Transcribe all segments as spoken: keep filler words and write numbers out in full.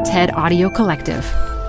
TED Audio Collective.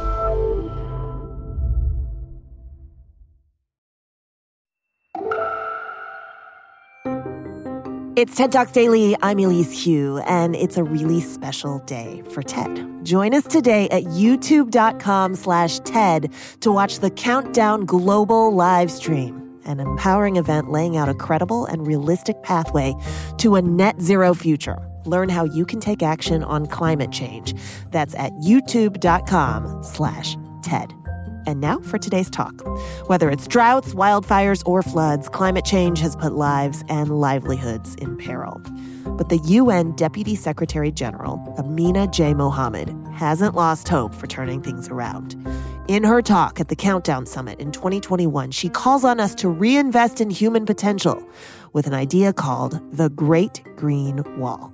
It's TED Talks Daily. I'm Elise Hu, and it's a really special day for TED. Join us today at youtube.com slash TED to watch the Countdown Global live stream, an empowering event laying out a credible and realistic pathway to a net zero future. Learn how you can take action on climate change. That's at youtube.com slash TED. And now for today's talk. Whether it's droughts, wildfires, or floods, climate change has put lives and livelihoods in peril. But the U N Deputy Secretary General, Amina J. Mohammed, hasn't lost hope for turning things around. In her talk at the Countdown Summit in twenty twenty-one, she calls on us to reinvest in human potential with an idea called the Great Green Wall.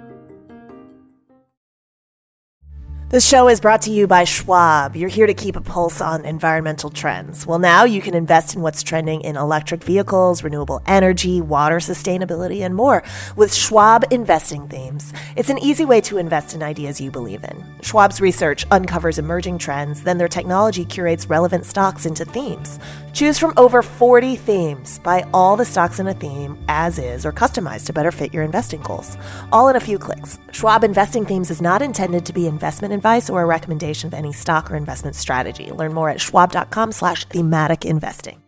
This show is brought to you by Schwab. You're here to keep a pulse on environmental trends. Well, now you can invest in what's trending in electric vehicles, renewable energy, water sustainability, and more with Schwab Investing Themes. It's an easy way to invest in ideas you believe in. Schwab's research uncovers emerging trends, then their technology curates relevant stocks into themes. Choose from over forty themes. Buy all the stocks in a theme as is or customized to better fit your investing goals. All in a few clicks. Schwab Investing Themes is not intended to be investment advice or a recommendation of any stock or investment strategy. Learn more at schwab.com slash thematic investing.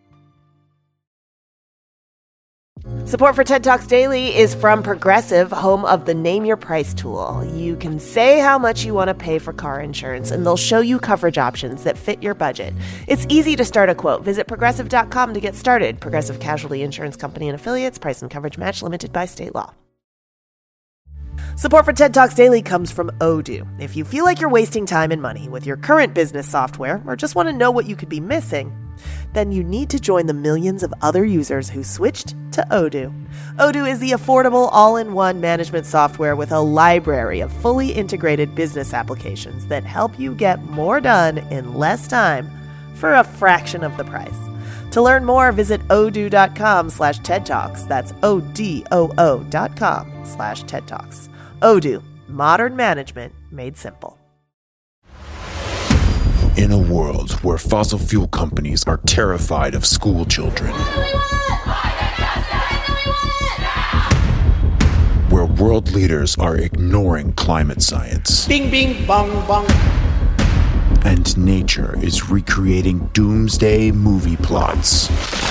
Support for TED Talks Daily is from Progressive, home of the Name Your Price tool. You can say how much you want to pay for car insurance, and they'll show you coverage options that fit your budget. It's easy to start a quote. Visit progressive dot com to get started. Progressive Casualty Insurance Company and Affiliates. Price and coverage match limited by state law. Support for TED Talks Daily comes from Odoo. If you feel like you're wasting time and money with your current business software or just want to know what you could be missing, then you need to join the millions of other users who switched to Odoo. Odoo is the affordable all-in-one management software with a library of fully integrated business applications that help you get more done in less time for a fraction of the price. To learn more, visit odoo.com slash TED Talks. That's O-D-O-O dot com slash TED Talks. Odoo, modern management made simple. In a world where fossil fuel companies are terrified of school children, where world leaders are ignoring climate science, bing, bing, bong, bong, and nature is recreating doomsday movie plots,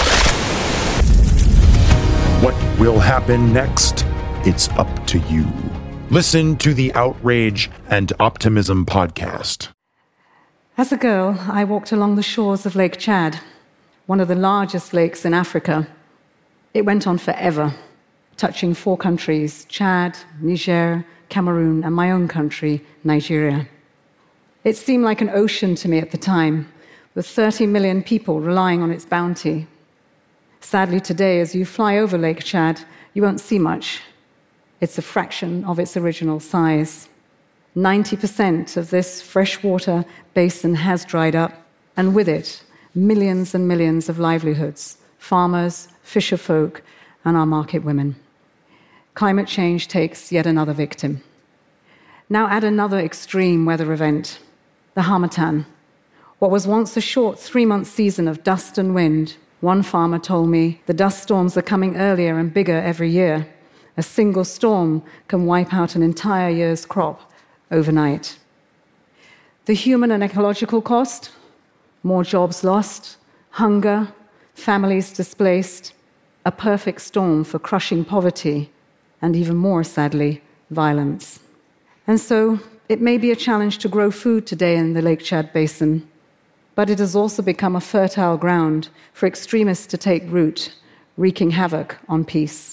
what will happen next? It's up to you. Listen to the Outrage and Optimism podcast. As a girl, I walked along the shores of Lake Chad, one of the largest lakes in Africa. It went on forever, touching four countries, Chad, Niger, Cameroon, and my own country, Nigeria. It seemed like an ocean to me at the time, with thirty million people relying on its bounty. Sadly, today, as you fly over Lake Chad, you won't see much. It's a fraction of its original size. ninety percent of this freshwater basin has dried up, and with it, millions and millions of livelihoods, farmers, fisherfolk, and our market women. Climate change takes yet another victim. Now add another extreme weather event, the Harmattan. What was once a short three-month season of dust and wind, one farmer told me the dust storms are coming earlier and bigger every year. A single storm can wipe out an entire year's crop overnight. The human and ecological cost, more jobs lost, hunger, families displaced, a perfect storm for crushing poverty, and even more, sadly, violence. And so it may be a challenge to grow food today in the Lake Chad Basin, but it has also become a fertile ground for extremists to take root, wreaking havoc on peace.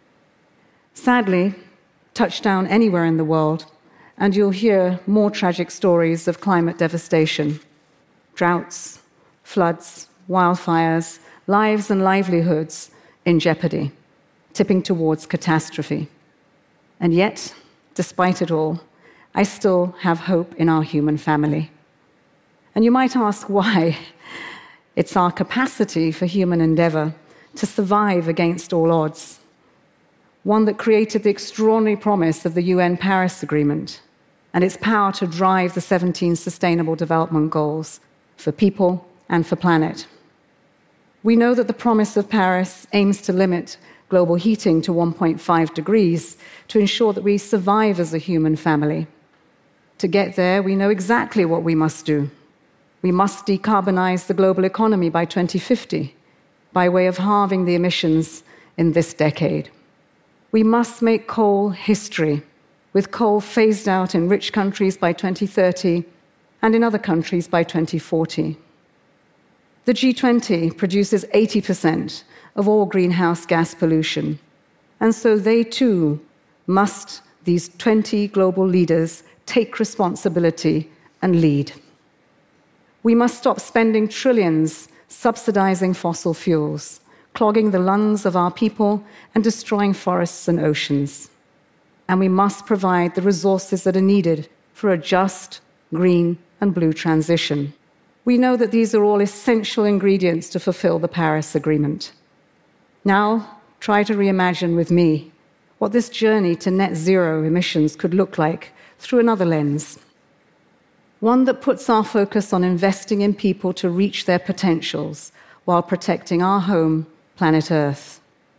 Sadly, touch down anywhere in the world, and you'll hear more tragic stories of climate devastation. Droughts, floods, wildfires, lives and livelihoods in jeopardy, tipping towards catastrophe. And yet, despite it all, I still have hope in our human family. And you might ask why. It's our capacity for human endeavor to survive against all odds, one that created the extraordinary promise of the U N Paris Agreement. and its power to drive the seventeen Sustainable Development Goals for people and for planet. We know that the promise of Paris aims to limit global heating to one point five degrees to ensure that we survive as a human family. To get there, we know exactly what we must do. We must decarbonize the global economy by twenty fifty by way of halving the emissions in this decade. We must make coal history, with coal phased out in rich countries by twenty thirty and in other countries by twenty forty. The G twenty produces eighty percent of all greenhouse gas pollution, and so they too must, these twenty global leaders, take responsibility and lead. We must stop spending trillions subsidizing fossil fuels, clogging the lungs of our people and destroying forests and oceans. And we must provide the resources that are needed for a just, green, and blue transition. We know that these are all essential ingredients to fulfill the Paris Agreement. Now, try to reimagine with me what this journey to net zero emissions could look like through another lens. One that puts our focus on investing in people to reach their potentials while protecting our home, planet Earth.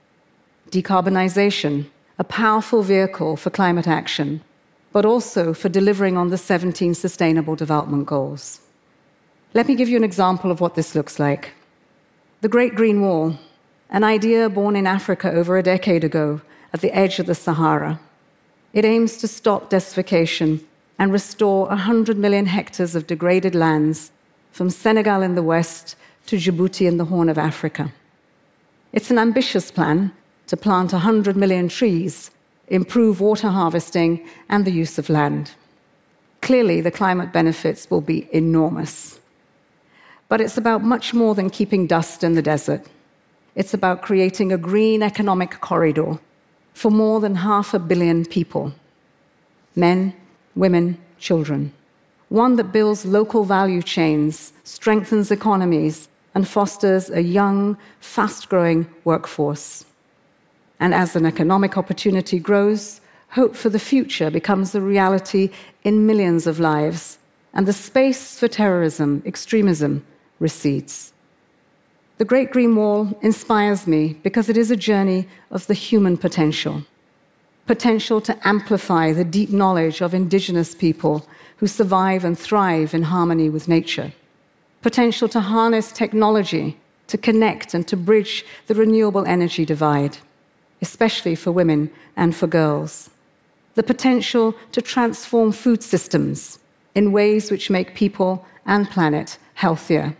Decarbonization, a powerful vehicle for climate action, but also for delivering on the seventeen Sustainable Development Goals. Let me give you an example of what this looks like. The Great Green Wall, an idea born in Africa over a decade ago at the edge of the Sahara. It aims to stop desertification and restore one hundred million hectares of degraded lands from Senegal in the west to Djibouti in the Horn of Africa. It's an ambitious plan to plant one hundred million trees, improve water harvesting and the use of land. Clearly, the climate benefits will be enormous. But it's about much more than keeping dust in the desert. It's about creating a green economic corridor for more than half a billion people. Men, women, children. One that builds local value chains, strengthens economies, and fosters a young, fast-growing workforce. And as an economic opportunity grows, hope for the future becomes a reality in millions of lives, and the space for terrorism, extremism, recedes. The Great Green Wall inspires me because it is a journey of the human potential. Potential to amplify the deep knowledge of indigenous people who survive and thrive in harmony with nature. Potential to harness technology to connect and to bridge the renewable energy divide, especially for women and for girls. The potential to transform food systems in ways which make people and planet healthier.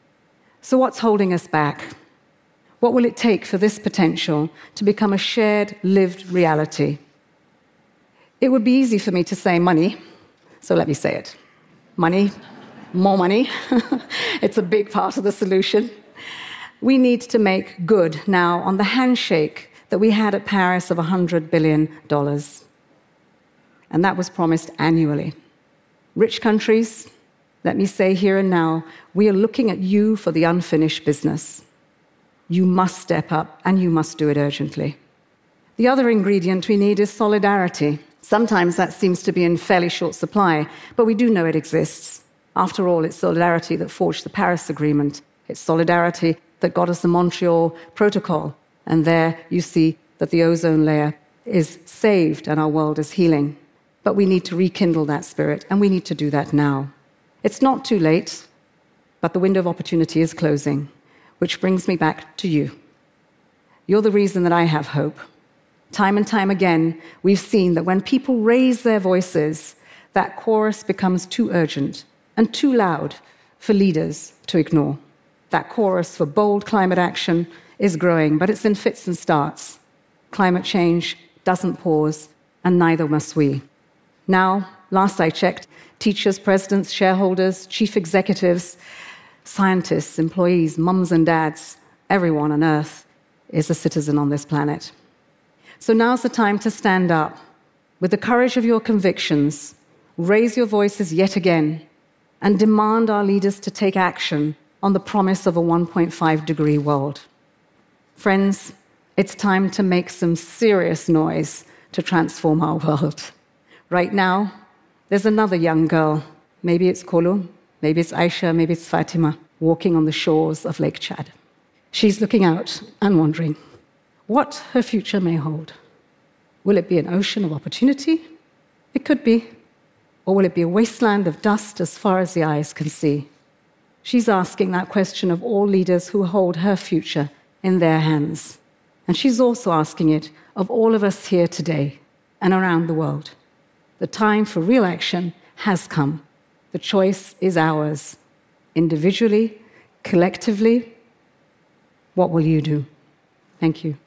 So what's holding us back? What will it take for this potential to become a shared, lived reality? It would be easy for me to say money, so let me say it. Money, more money. It's a big part of the solution. We need to make good now on the handshake that we had at Paris of one hundred billion dollars. And that was promised annually. Rich countries, let me say here and now, we are looking at you for the unfinished business. You must step up, and you must do it urgently. The other ingredient we need is solidarity. Sometimes that seems to be in fairly short supply, but we do know it exists. After all, it's solidarity that forged the Paris Agreement. It's solidarity that got us the Montreal Protocol. And there you see that the ozone layer is saved and our world is healing. But we need to rekindle that spirit, and we need to do that now. It's not too late, but the window of opportunity is closing, which brings me back to you. You're the reason that I have hope. Time and time again, we've seen that when people raise their voices, that chorus becomes too urgent and too loud for leaders to ignore. That chorus for bold climate action is growing, but it's in fits and starts. Climate change doesn't pause, and neither must we. Now, last I checked, teachers, presidents, shareholders, chief executives, scientists, employees, mums and dads, everyone on Earth is a citizen on this planet. So now's the time to stand up. With the courage of your convictions, raise your voices yet again and demand our leaders to take action on the promise of a one point five degree world. Friends, it's time to make some serious noise to transform our world. Right now, There's another young girl, maybe it's Kolo, maybe it's Aisha, maybe it's Fatima, walking on the shores of Lake Chad. She's looking out and wondering what her future may hold. Will it be an ocean of opportunity? It could be. Or will it be a wasteland of dust as far as the eyes can see? She's asking that question of all leaders who hold her future in their hands. And she's also asking it of all of us here today and around the world. The time for real action has come. The choice is ours. Individually, collectively, what will you do? Thank you.